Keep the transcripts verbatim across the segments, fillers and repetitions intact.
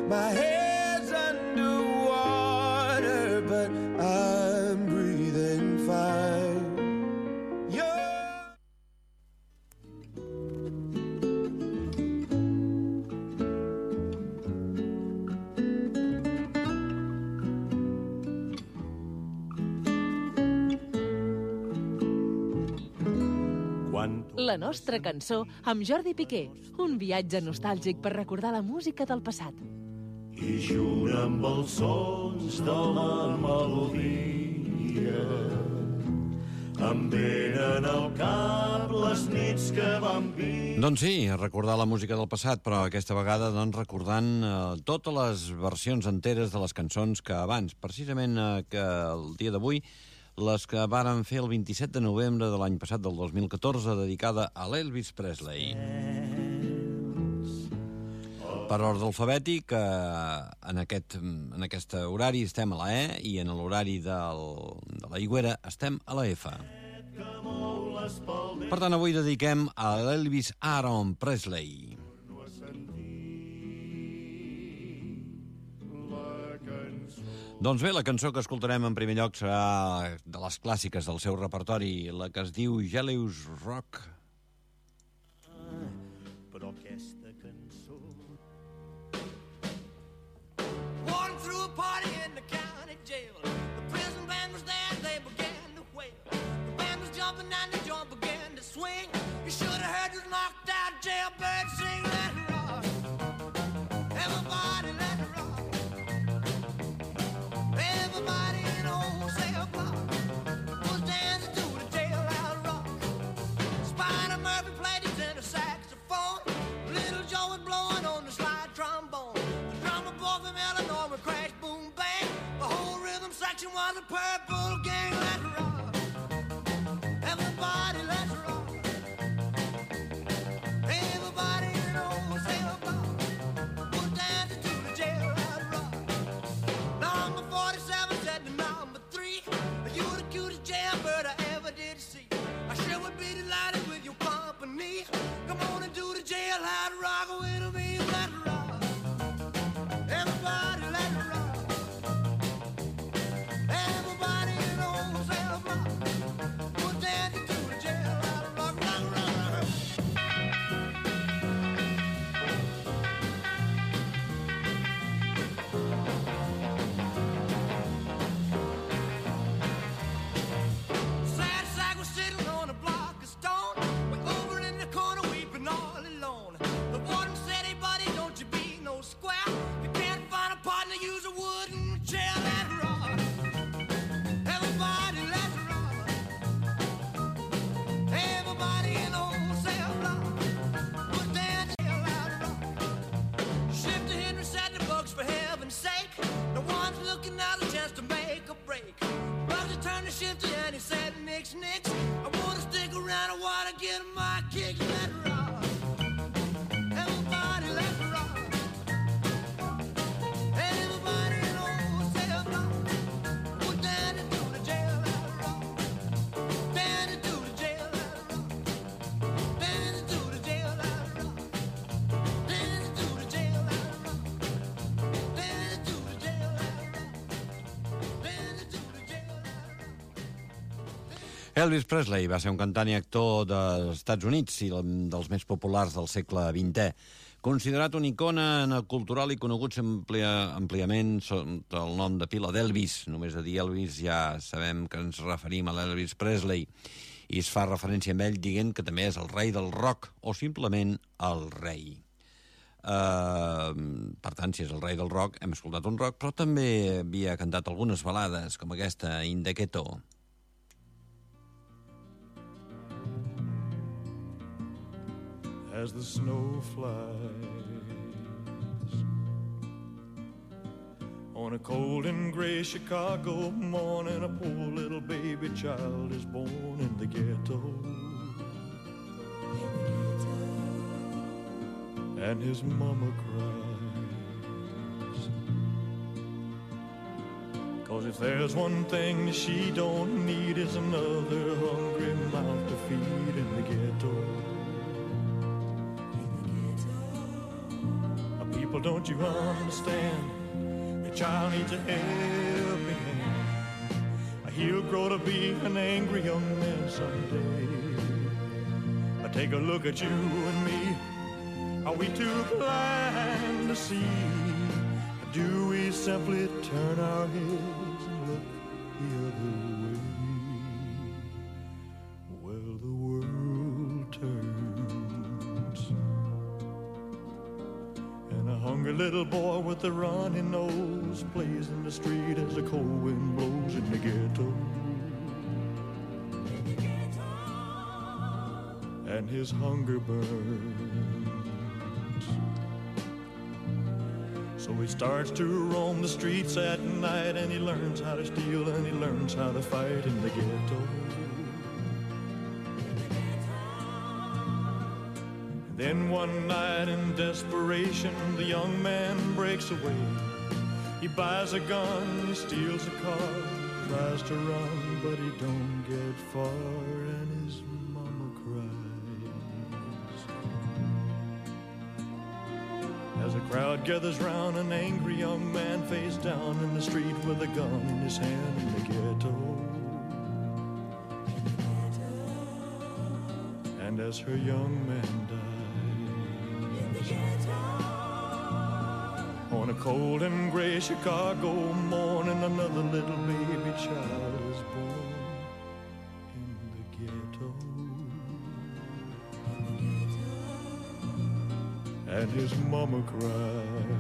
My head's underwater, but I'm breathing fine. La nostra cançó amb Jordi Piqué. Un viatge nostàlgic per recordar la música del passat. I junt amb els sons de la melodia em venen al cap les nits que vam viure. Doncs sí, recordar la música del passat, però aquesta vegada doncs, recordant eh, totes les versions enteres de les cançons que abans, precisament eh, que el dia d'avui, les que varen fer el vint-i-set de novembre de l'any passat, del dos mil catorze, dedicada a l'Elvis Presley. Per ordre alfabètic, eh, en, aquest, en aquest horari estem a la E i en l'horari del, de la Higuera estem a la F. Per tant, avui dediquem a l'Elvis Aaron Presley. Doncs bé, la cançó que escoltarem en primer lloc serà de les clàssiques del seu repertori, la que es diu Jealous Rock. Però aquesta cançó... Walking through a party in the county jail. The prison band was there, they began to wail. The band was jumping and the joint began to swing. You should have heard this knocked out jailbird sing. Let it rock. Everybody let it rock. Everybody in the whole cell block was dancing to the jailhouse rock. Spider Murphy played his tenor saxophone. Little Joe was blowing on the slide trombone. The drummer boy from Illinois would crash, boom, bang. The whole rhythm section was a purple gang. Let's rock. Everybody, let's rock. Everybody in the whole cell block was dancing to the jailhouse rock. Number forty-seven said to number three, you the cutest jailbird I ever did see. I sure would be delighted with your company. Come on and do the jailhouse rock with me. Let's rock. Everybody, let's rock. Everybody in the whole cell block was dancing to the jailhouse rock. Rock, rock, rock. Sad sack was sitting on a block of stone. Way over in the corner weeping all alone. The warden said, hey buddy, don't you be no square. You can't find a partner, use a wooden chair. Let's rock. Everybody, let's rock. Everybody in the whole cell block was dancing loud rock. Shifter Henry said the books for heaven's sake. No one's looking out a chance to make a break. Bugsy turned to Shifter and he said, Nix, Nix, I wanna stick around, I wanna get my kick. Let's rock. Everybody, let's rock. Everybody in the whole cell block was dancing to the jailhouse rock. Dancing to the jailhouse rock. Dancing to the jailhouse rock. Dancing to the jailhouse rock. Dancing to the jailhouse rock. Dancing to the jailhouse rock. Elvis Presley va ser un cantant i actor dels Estats Units i dels més populars del segle vintè. Considerat una icona en el cultural i conegut àmplia, àmpliament sota el nom de pila d'Elvis. Només a dir Elvis ja sabem que ens referim a l'Elvis Presley. I es fa referència a ell dient que també és el rei del rock o simplement el rei. Uh, per tant, si és el rei del rock, hem escoltat un rock, però també havia cantat algunes balades, com aquesta, In the Ghetto. As the snow flies on a cold and gray Chicago morning, a poor little baby child is born in the ghetto. And his mama cries, 'cause if there's one thing that she don't need, is another hungry mouth to feed in the ghetto. Well, don't you understand? Your child needs a helping hand. He'll grow to be an angry young man someday. I take a look at you and me. Are we too blind to see? Or do we simply turn our heads and look the other way? Well, the world turns, and a hungry little boy with a runny nose plays in the street as the cold wind blows in the ghetto. And his hunger burns. So he starts to roam the streets at night, and he learns how to steal and he learns how to fight in the ghetto. Then one night in desperation, the young man breaks away. He buys a gun, he steals a car, tries to run, but he don't get far, and his mama cries. As a crowd gathers round, an angry young man face down in the street with a gun in his hand in the ghetto. And as her young man dies, on a cold and gray Chicago morning, another little baby child is born in the ghetto. And his mama cried.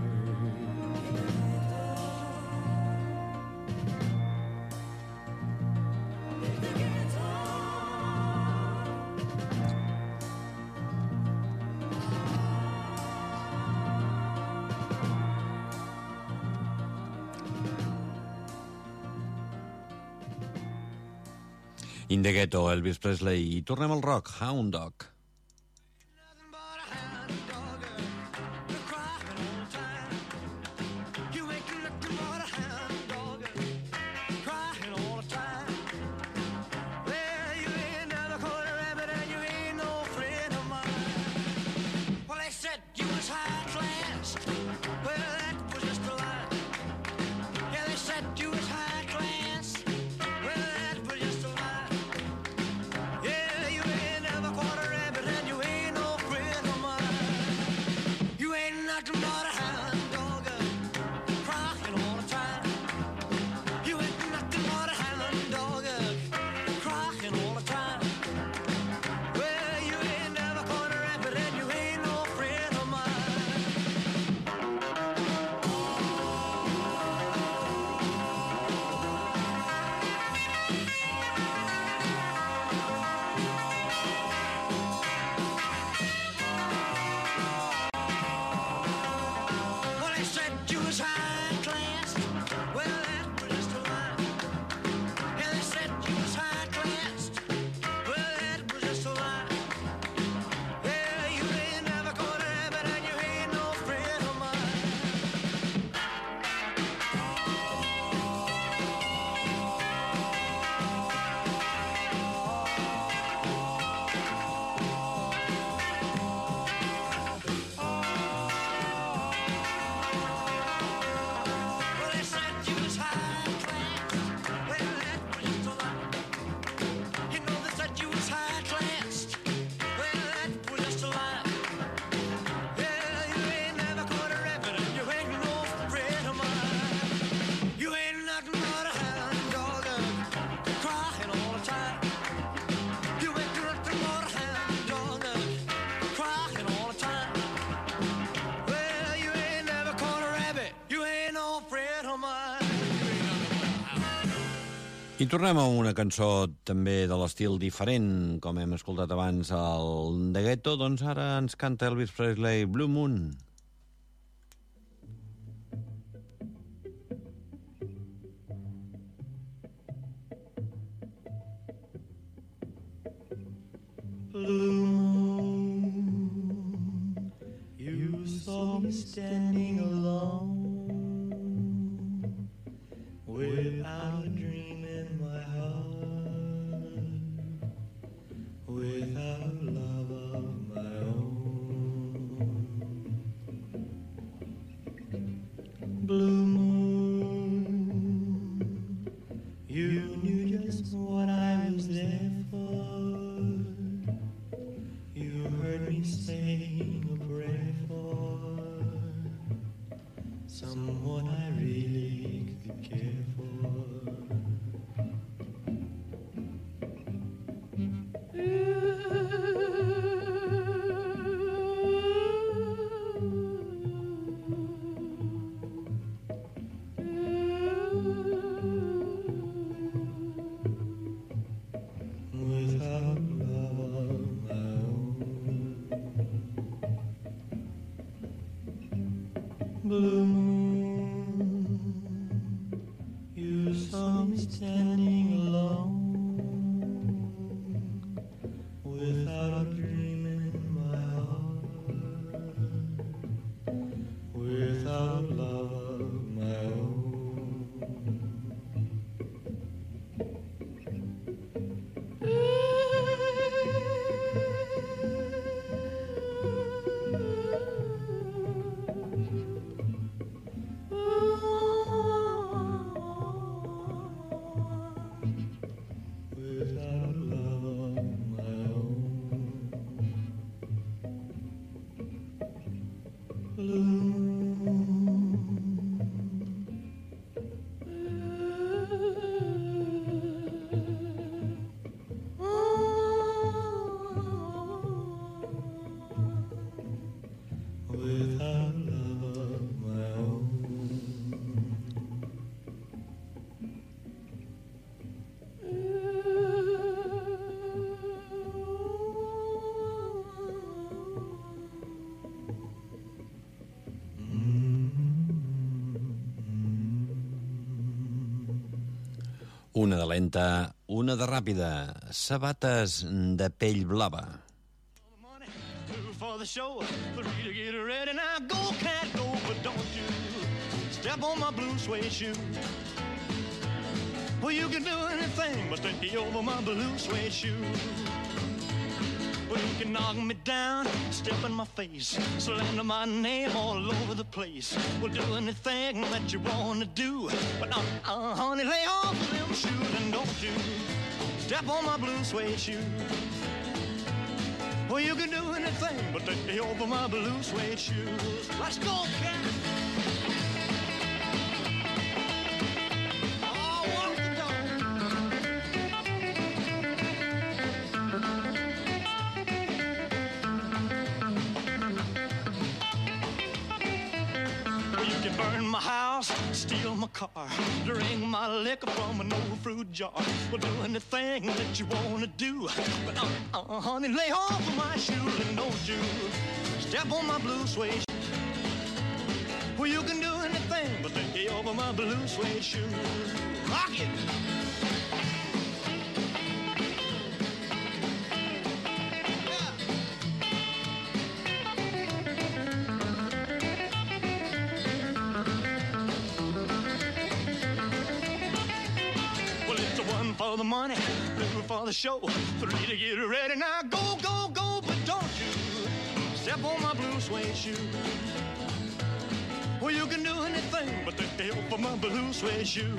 In the Ghetto, Elvis Presley. I tornem al rock, Hound Dog. Nothing but a hound dog, you're crying all the time. You ain't nothing but a hound dog, crying all the time. Well, you ain't never caught a rabbit and you ain't no friend of mine. Well, they said you was high class. Well, that was just a lie. Yeah, they said you was high class. Well, that was just a lie. Yeah, you ain't never caught a rabbit and you ain't no friend of mine. You ain't nothing but a hound dog, crying all the time. You ain't nothing but a hound dog, crying all the time. Well, you ain't never caught a rabbit and you ain't no friend of mine. Well, they said you was high class. Well, that was just a lie. Yeah, they said you was high class. Well, that was just a lie. Yeah, you ain't never caught a rabbit and you ain't no friend of mine. Well, they said you was high class. Well, that was just a lie. You know they said you was high class. Well, that was just a lie. Yeah, you ain't never caught a rabbit and you ain't no friend of mine. You ain't nothing but a hound dog, crying all the time. You ain't nothing but a hound dog, crying all the time. Well, you ain't never caught a rabbit. You ain't no friend of mine. I tornem a una cançó també de l'estil diferent, com hem escoltat abans al The Ghetto, doncs ara ens canta Elvis Presley, Blue Moon. Blue moon, you saw me standing alone, without a dream in my heart, without love of my own. Blue moon, you knew just what I was there for. You heard me sing a prayer for someone I really could care for. Without love, my own. Blue moon, you saw me standing alone, without a dream in my heart, without love, my own. Without love, my own. Blue moon, without love, my own. Una de lenta, una de ràpida. Sabates de pell blava. Money, two for the show, three to get ready. Now go, cat, go, but don't you step on my blue suede shoe. Well, you can do anything but stay over my blue suede shoe. Well, you can knock me down, step in my face, slander my name all over the place. Well, do anything that you want to do, but uh, uh, honey, lay off of them shoes and don't you step on my blue suede shoe. Well, you can do anything but stay over my blue suede shoes. Let's go, cat. Oh, walk the dog. Well, you can burn my house, steal my car, drink my liquor from an old fruit jar. Well, do anything that you want to do, but uh, uh, honey, lay off of my shoes and don't you step on my blue suede shoes. Well, you can do anything but stay over my blue suede shoes. Rock it! For the money, two for the show, three to get ready. Now go, go, go, but don't you step on my blue suede shoe. Well, you can do anything but stay over my blue suede shoe.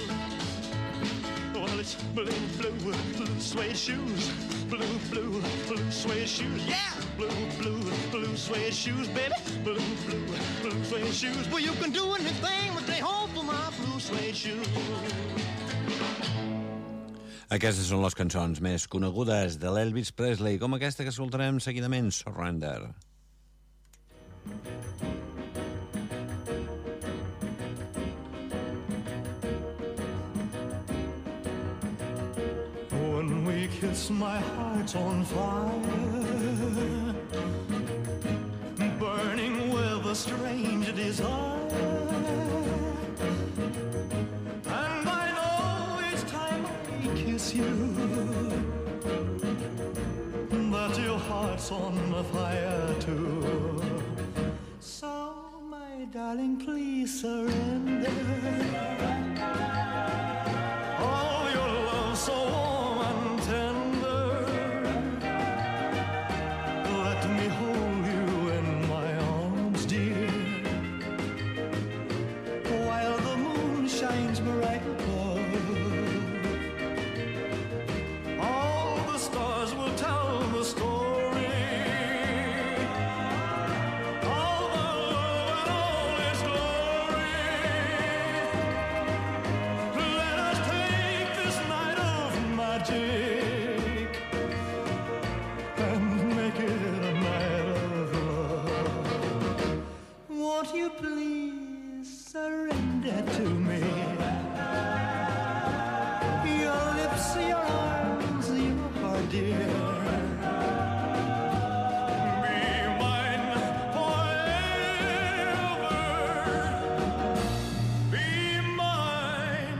Well, it's blue, blue, blue suede shoes, blue, blue, blue suede shoes. Yeah, blue, blue, blue suede shoes, baby, blue, blue, blue suede shoes. Well, you can do anything but stay over my blue suede shoes. Aquestes són les cançons més conegudes de l'Elvis Presley, com aquesta que escoltarem seguidament, Surrender. When we kiss, my heart's on fire, burning with a strange desire. And I know each time I kiss you that your heart's on fire too. So, my darling, please surrender. Oh, your love so warm and tender. Let me hold you in my arms, dear. shines bright above. All the stars will tell the story. All the love and all its glory. Let us take this night of magic and make it a night of love. Won't you please surrender to me? Your lips, your arms, your heart, dear. Be mine forever. Be mine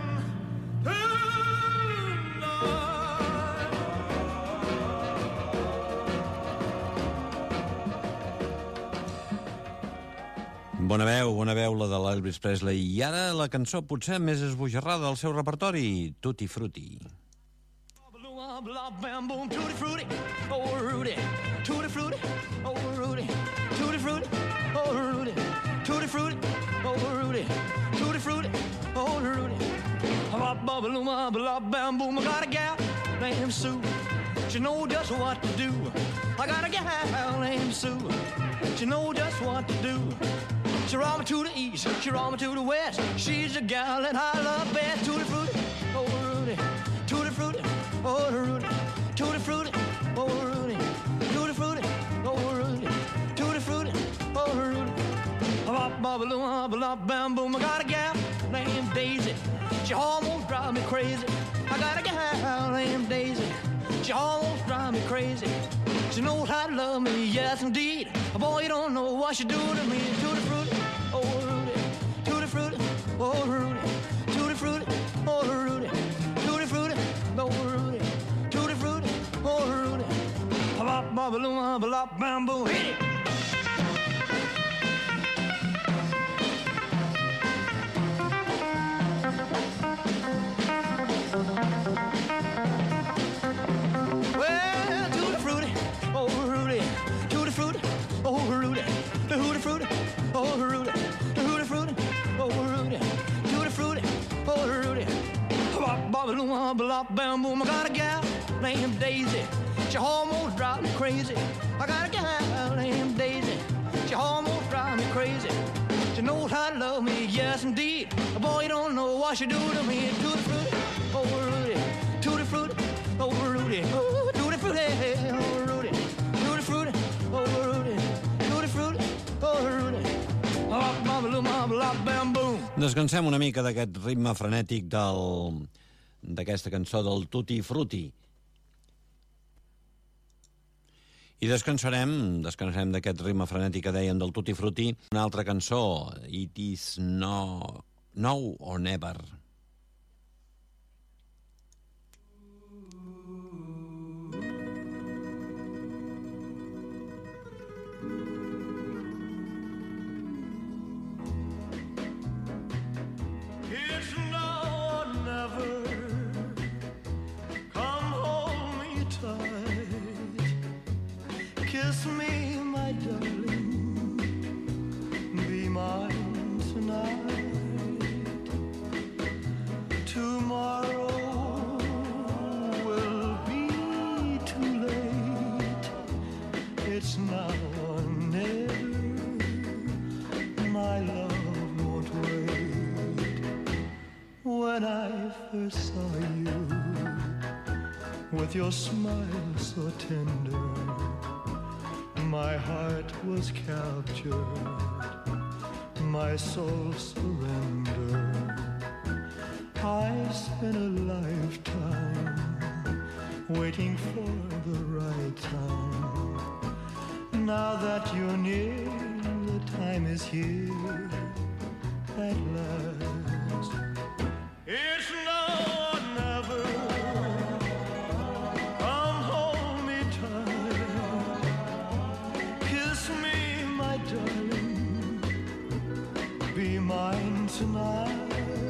tonight. Bona veu, bona veu la de l'Elvis Presley. I ara la cançó potser més esbojarrada del seu repertori, Tutti Frutti. Blah, bam, boom, tutti frutti, oh Rudy, tutti frutti, oh Rudy, tutti frutti, oh Rudy, tutti frutti, oh Rudy, tutti frutti, oh Rudy. Blah, blah, blah, blah, bam, boom, I got a gal named Sue. She knows just what to do. I got a gal named Sue. She knows just what to do. She roll me to the east, she roll me to the west. She's the gal that I love best. Tutti frutti, oh Rudy, tutti frutti. Oh, Rudy, tutti frutti, oh, Rudy, tutti frutti, oh, Rudy, tutti frutti, oh, Rudy. Bop, bop, bop, bop, bam, boom. I got a gal named Daisy. She almost drives me crazy. I got a gal named Daisy. She almost drives me crazy. She knows how to love me, yes, indeed. Boy, you don't know what she do to me. Tutti frutti, oh, Rudy, tutti frutti, oh, Rudy, tutti frutti, oh, Rudy, tutti frutti, oh, Rudy. Oh, Rudy. Bop, bop, bop, bop, bam, boom. Hit it. Well, tutti frutti, oh, Rudy. Tutti frutti, oh, Rudy. The hooty fruity, oh, Rudy. The hooty fruity, oh, Rudy. Tutti frutti, oh, Rudy. Bop, bop, bop, bop, bam, boom. I got a gal named Daisy. She almost drives me crazy. I got a gal named Daisy. She almost drives me crazy. She knows how to love me, yes indeed. Boy, you don't know what she do to me. Tutti frutti, oh Rudy. Tutti frutti, oh Rudy. Oh, tutti frutti, oh Rudy. Tutti frutti, oh Rudy. Tutti frutti, oh Rudy. Oh, mama, mama, mama, bam, boom. Descansem una mica d'aquest ritme frenètic del d'aquesta cançó del Tutti Frutti. I descansarem, descansarem d'aquest ritme frenètic que deien del Tutti Frutti, una altra cançó, It Is No, Now or Never. It's now or never. Come hold me tight. Kiss me, my darling. Be mine tonight. Tomorrow will be too late. It's now or never. My love won't wait. When I first saw you, with your smile so tender, my heart was captured, my soul surrendered. I spent a lifetime waiting for the right time. Now that you're near, the time is here at last. It's now or never. Come hold me tight. Kiss me, my darling. Be mine tonight.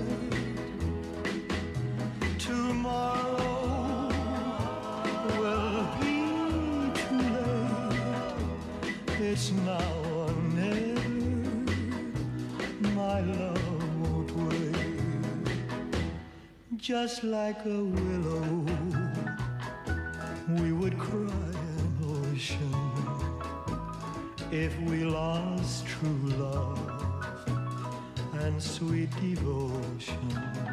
Tomorrow will be too late. It's now or never. My love won't wait. just like a willow, we would cry an ocean if we lost true love and sweet devotion.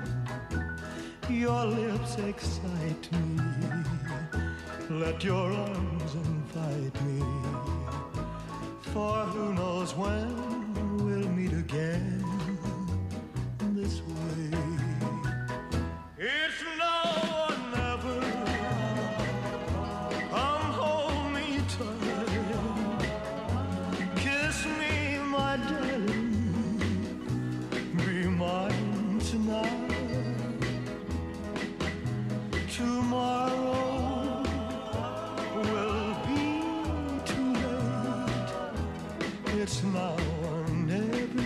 Your lips excite me, let your arms invite me, for who knows when we'll meet again this way. It's now or never, come hold me tight, kiss me my darling, be mine tonight. Tomorrow will be too late, it's now or never,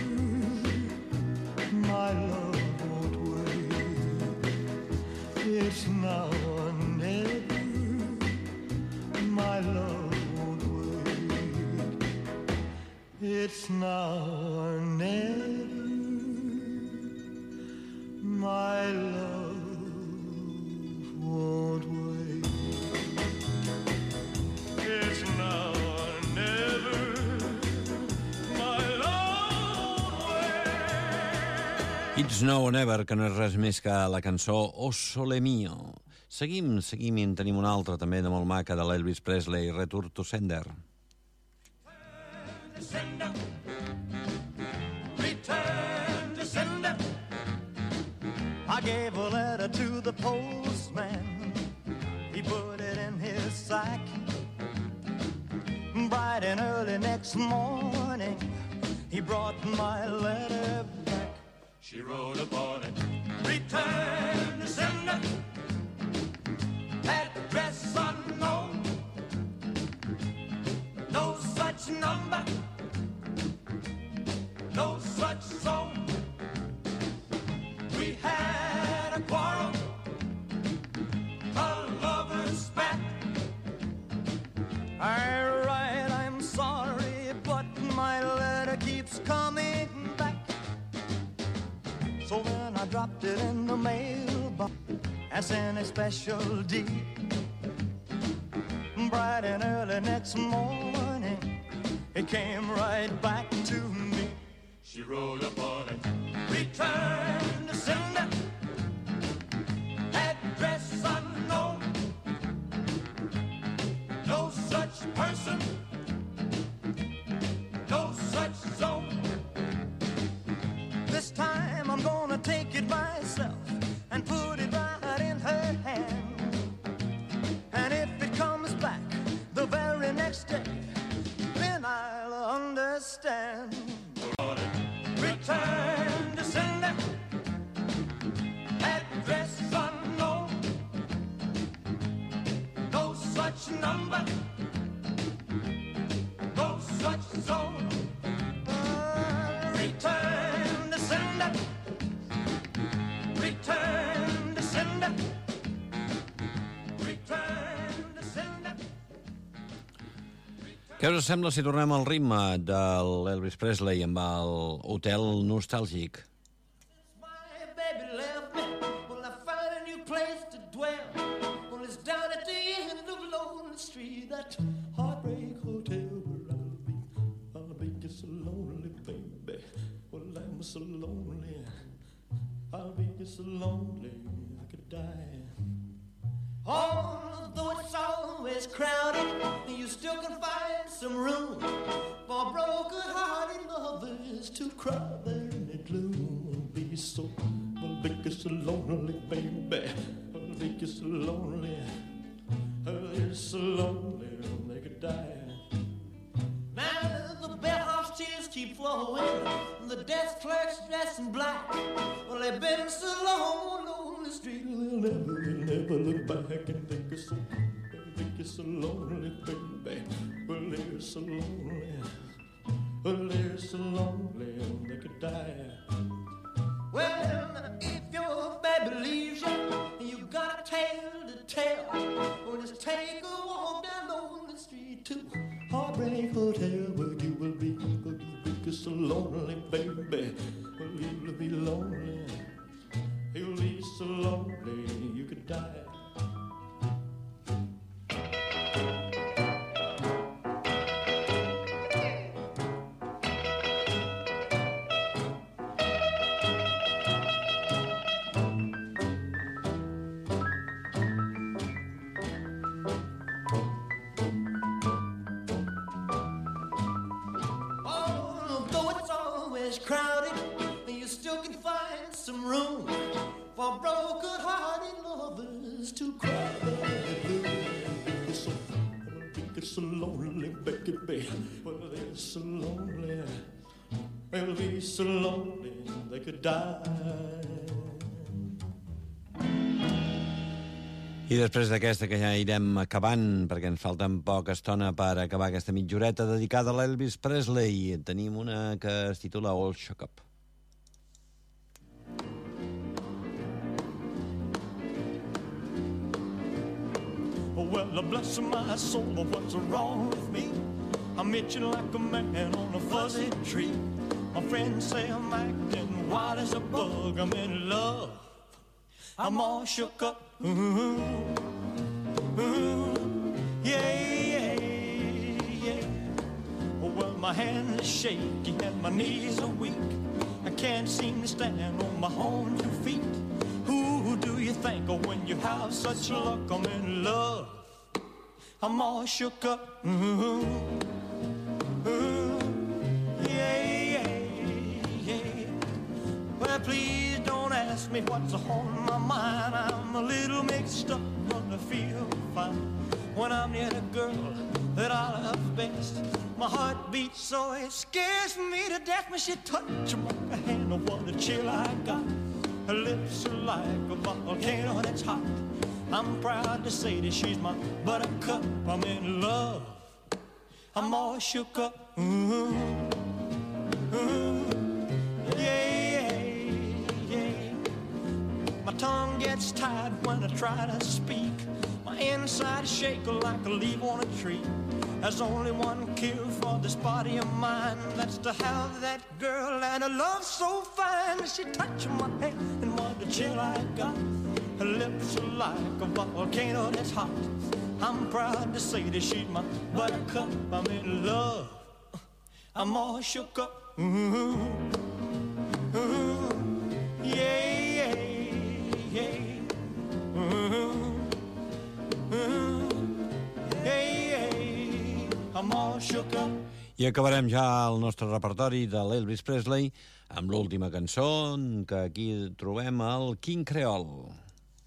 my love won't wait. It's now or never, my love won't wait. It's now or never, my love won't wait. It's now or never, my love won't wait. It's Now or Never, que no és res més que la cançó O Sole Mio. Seguim, seguim i en tenim una altra també de molt maca de l'Elvis Presley, Return to Sender. Sender. Return to sender. I gave a letter to the postman. He put it in his sack. Bright and early next morning, he brought my letter back. She wrote upon it, return to sender. Address unknown. No such number. No such zone. We had a quarrel, a lover's spat. I write, I'm sorry, but my letter keeps coming back. So then I dropped it in the mailbox and sent a special deed. Bright and early next morning, it came right back to me. She wrote upon it, return to sender. Address unknown. No such person. No such zone. This time I'm gonna take it myself and put it right in her hand. And if it comes back the very next day, then I'll understand. Return to sender. Address unknown. No such number. No such zone. Uh, return to sender. Return to sender. Return to sender. Què us sembla si tornem al ritme de l'Elvis Presley amb el Hotel Nostàlgic? My baby left me. Well, I found a new place to dwell. Well, it's down at the end of Lonely Street, that heartbreak hotel where I'll be. I'll be just so lonely, baby. Well, I'm so lonely. I'll be just so lonely I could die. Although it's always crowded, you still can find some room for broken-hearted lovers to cry there in the gloom. I'll be so, I'll be just so lonely, baby. I'll be just so lonely. I'll be so lonely they could die. Now the bellhop's tears keep flowing, the desk clerk's dressed in black. Well, they've been so long on the street, they'll never, they'll never look back and think it's so, they'll think it's so lonely, baby. Well, they're so lonely, well, they're so lonely they could die. Well, if your baby leaves you, you got a tale to tell. Well, just take a walk down Lonely Street to Heartbreak Hotel, where you will be, where you will be so lonely, baby. Well, you'll be lonely, you'll be so lonely. some room for broken-hearted lovers to cry. It's so, it's so lonely, Becky, baby. Well, they're so lonely. They'll be so lonely they could die. I després d'aquesta, que ja irem acabant, perquè ens falta poca estona per acabar aquesta mitjoreta dedicada a l'Elvis Presley, tenim una que es titula All Shook Up. Well, bless my soul, what's wrong with me? I'm itching like a man on a fuzzy tree. My friends say I'm acting wild as a bug. I'm in love. I'm all shook up. Ooh, ooh, yeah, yeah, yeah. Well, my hands are shaky and my knees are weak. I can't seem to stand on my own two feet. Who do you think of when you have such luck? I'm in love. I'm all shook up. Ooh, ooh, yeah, yeah, yeah. Well, please don't ask me what's on my mind. I'm a little mixed up, but I feel fine when I'm near the girl that I love best. My heart beats so it scares me to death when she touches my hand. Oh, what a chill I got. Her lips are like a volcano that's hot. I'm proud to say that she's my buttercup. I'm in love. I'm all shook up. Ooh, ooh, yeah, yeah, yeah. My tongue gets tied when I try to speak. My insides shake like a leaf on a tree. There's only one cure for this body of mine. That's to have that girl and a love so fine. She touched my hand and what a chill I got. Her lips are like a volcano that's hot. I'm proud to say that she's my buttercup. I'm in love. I'm all shook up. Ooh, ooh, yeah, yeah, yeah. Ooh, ooh, yeah, yeah. I'm all shook up. I acabarem ja el nostre repertori de l'Elvis Presley amb l'última cançó, que aquí trobem el King Creole.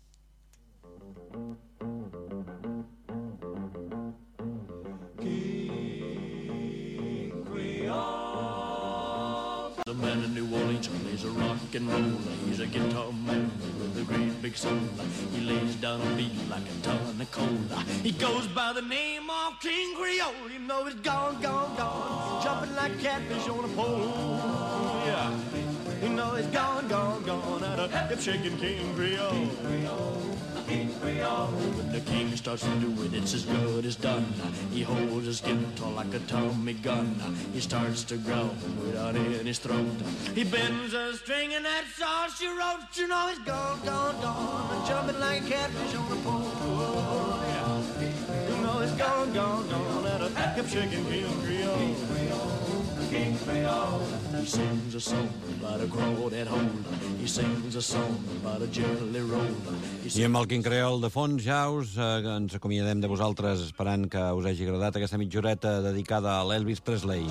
King Creole. The man in New Orleans plays a rock and roll. He's a guitar man with a great big soul. He lays down a beat like a ton of coal. He goes by the name of King Creole. You know he's gone, gone, gone, jumping like catfish on a pole. Yeah, you know he's gone, gone, gone at a hip-shaking King Creole. When the king starts to do it, it's as good as done. He holds his guitar like a Tommy gun. He starts to growl without in his throat. He bends a string and that's all she wrote. You know he's gone, gone, gone, jumping like a catfish on a pole. Yeah. You know he's gone, gone, gone at a hip-shaking King Creole. King Creole. He sings a song about a crawdad hole. He sings a song about a jelly roll. I amb el King Creole de fons ja us, eh, ens acomiadem de vosaltres, esperant que us hagi agradat aquesta mitjoreta dedicada a l'Elvis Presley.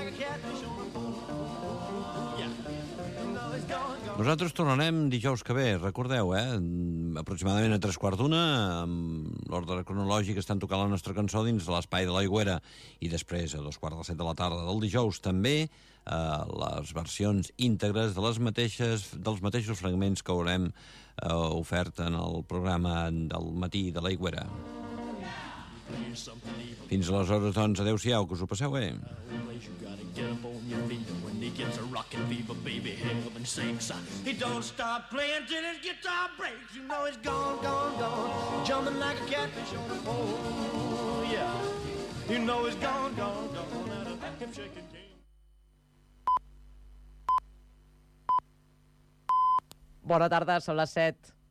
Nosaltres tornarem dijous que ve, recordeu, eh? Aproximadament a tres quarts d'una, amb l'ordre cronològic, estan tocant la nostra cançó dins l'Espai de l'Aigüera, i després, a dos quarts de set de la tarda del dijous, també eh, les versions íntegres de les mateixes, dels mateixos fragments que haurem eh, ofert en el programa del matí de l'Aigüera. Fins aleshores, doncs, adeu-siau, que us ho passeu bé. Get up on your feet when he gets a rockin' fever, baby, heaven sinks. He don't stop playing till his guitar breaks. You know he's gone, gone, gone, jumping like a catfish on a pole. Yeah, you know he's gone, gone, gone out of him shaking king. Bona tarda, són les set.